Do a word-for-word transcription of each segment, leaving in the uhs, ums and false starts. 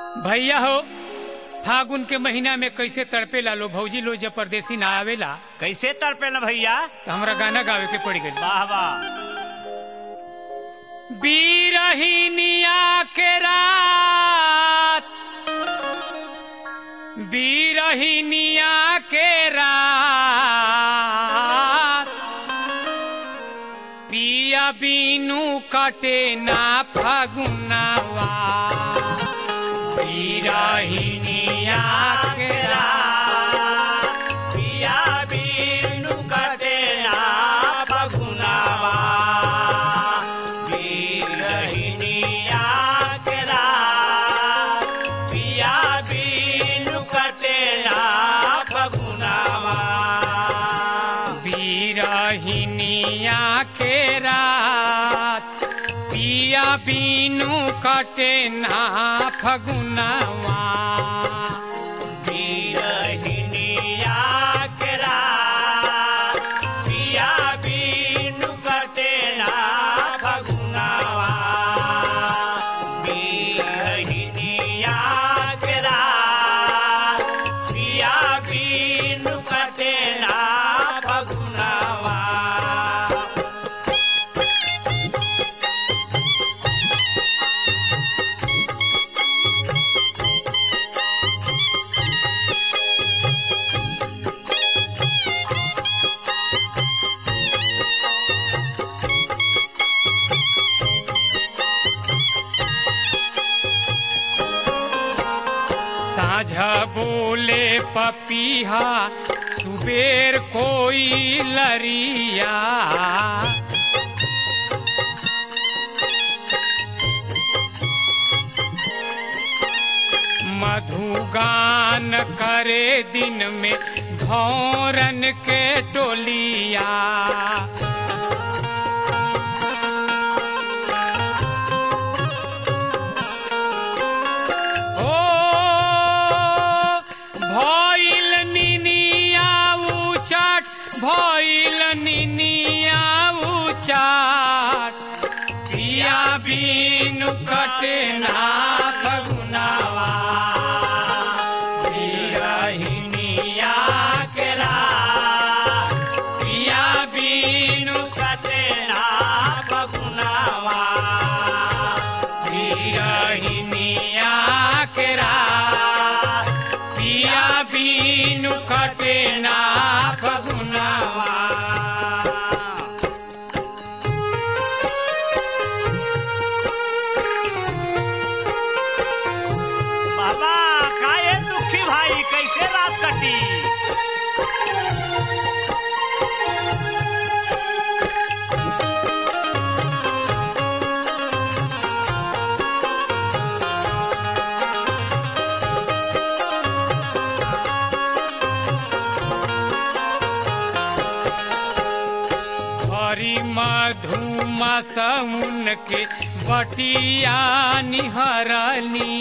भैया हो फागुन के महीना में कैसे तड़पे ला लो भौजी लो जब परदेसी ना आवेला कैसे तड़पे ना भैया। तो हमरा गाना गावे के पड़ गई। वाह वाह। बीरहिनिया के रात बीरहिनिया के रात पिया बीनू कटे ना फागुनवा बीरहिनिया के रात पिया बीनू कटे ना फागुनवा बीरहिनिया के रात पिया बीनू कटे ना फागुनवा बीरहिनिया के रात पिया बीनू कटे ना फगुनवा बीरहिनिया के रात पिया बीनू कटे ना फागुनवा बीरहिनिया के रात पिया बीनू कटे ना फागुनवा। साझा बोले पपीहा सुबेर कोई लरिया मधुगान करे दिन में भौरन के टोलिया भइल निनिया उचाट पिया बीनू कटे ना फगुनवा बीरहिनिया के रात पिया बीनू कटे ना फागुनवा बीरहिनिया के रात पिया बीनू कटे ना फगुनवा। बाबा काहे दुखी भाई कैसे रात कटी। हरि मधुमस उनके बटिया निहरनी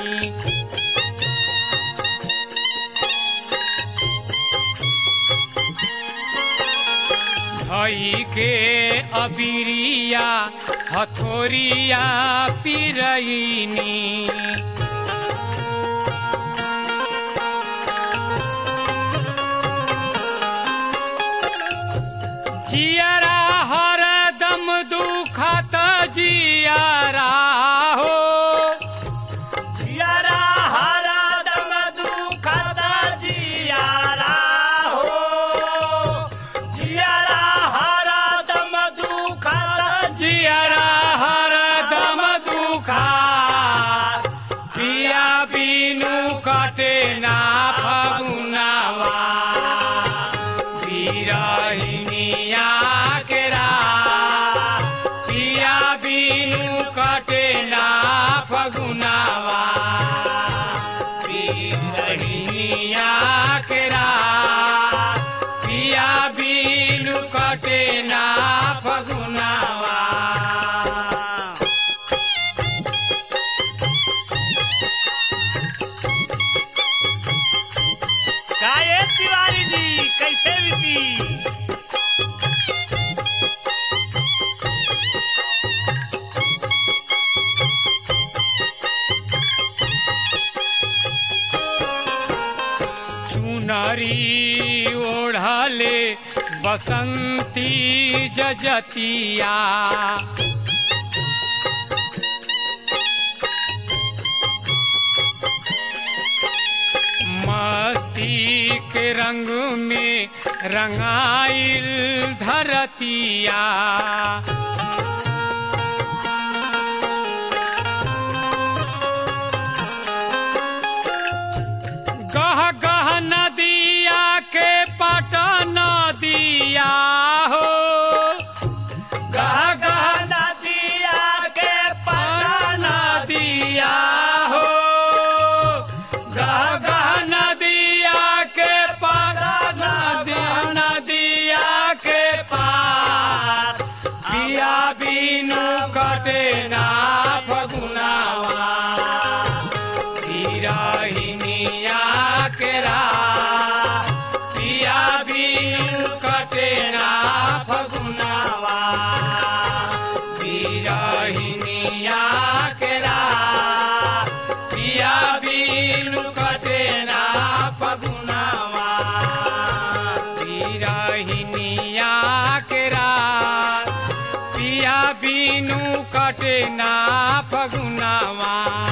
धई के अबिरिया हथोरिया पिरईनी जियारा हरदम दुखत जियारा हो जियारा हरदम दुखत जियारा हो जियारा हरदम दुखत जियारा हरदम दुखत पिया बीनू कटे ना फगुनवा बीरहिनिया के रात पिया बीनू कटे ना फगुनवा बीरहिनिया के रात पिया बीनू कटे ना फगुनवा। काहे तिवारी जी कैसे बीती। चुनरी ओढ़ले बसंती जजतिया मस्ती के रंग में रंगाइल धरतिया गह गह नदिया के पटन दिया हो गह गह नदिया के पटन दिया हो गह गह नदिया के पटन नदिया के पार पिया बिनु कटे ना फगुनावा बिरहिनिया के रात पिया बिनु कटे ना फगुनावा बिरहिनिया के रात पिया बिनु कटे ना फगुनावा बिरहिनिया के रात पिया बिनु कटे ना फगुनावा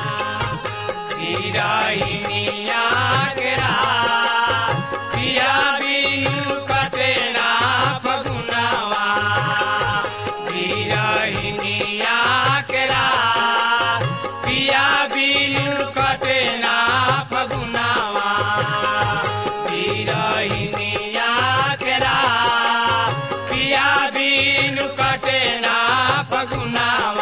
बिरहिनिया के रात पिया बिनु कटे ना फगुनावा बिरहिनिया के रात पिया बिनु कटे ना फगुनावा बिरहिनिया के रात पिया बिनु कटे ना फगुनावा